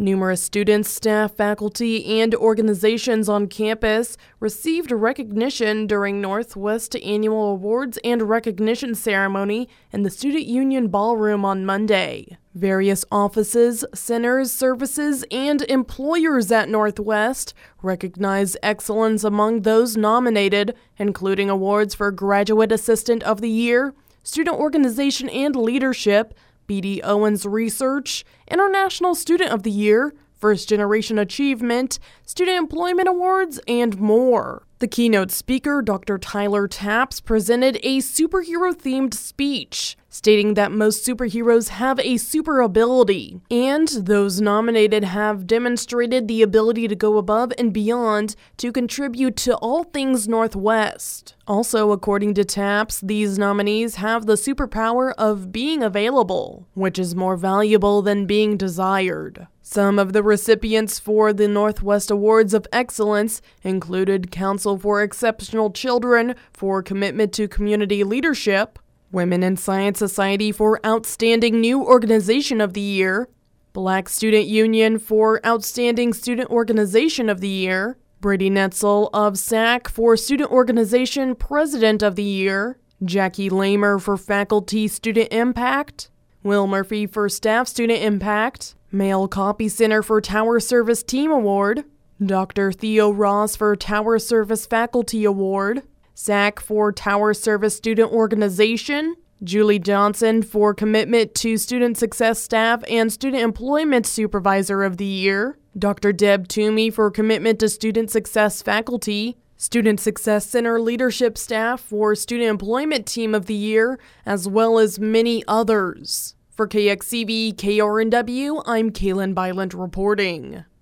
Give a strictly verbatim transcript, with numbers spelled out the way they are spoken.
Numerous students, staff, faculty, and organizations on campus received recognition during Northwest Annual Awards and Recognition Ceremony in the Student Union Ballroom on Monday. Various offices, centers, services, and employers at Northwest recognized excellence among those nominated, including awards for Graduate Assistant of the Year, Student Organization and Leadership, B D Owens Research, International Student of the Year, First Generation Achievement, Student Employment Awards, and more. The keynote speaker, Doctor Tyler Taps, presented a superhero-themed speech, stating that most superheroes have a super ability, and those nominated have demonstrated the ability to go above and beyond to contribute to all things Northwest. Also, according to Taps, these nominees have the superpower of being available, which is more valuable than being desired. Some of the recipients for the Northwest Awards of Excellence included Council for Exceptional Children for commitment to community leadership, Women in Science Society for Outstanding New Organization of the Year, Black Student Union for Outstanding Student Organization of the Year, Brady Netzel of S A C for Student Organization President of the Year, Jackie Lamer for Faculty Student Impact, Will Murphy for Staff Student Impact, Mail Copy Center for Tower Service Team Award, Doctor Theo Ross for Tower Service Faculty Award, S A C for Tower Service Student Organization, Julie Johnson for Commitment to Student Success Staff and Student Employment Supervisor of the Year, Doctor Deb Toomey for Commitment to Student Success Faculty, Student Success Center Leadership Staff for Student Employment Team of the Year, as well as many others. For K X C V K R N W, I'm Kaylin Byland reporting.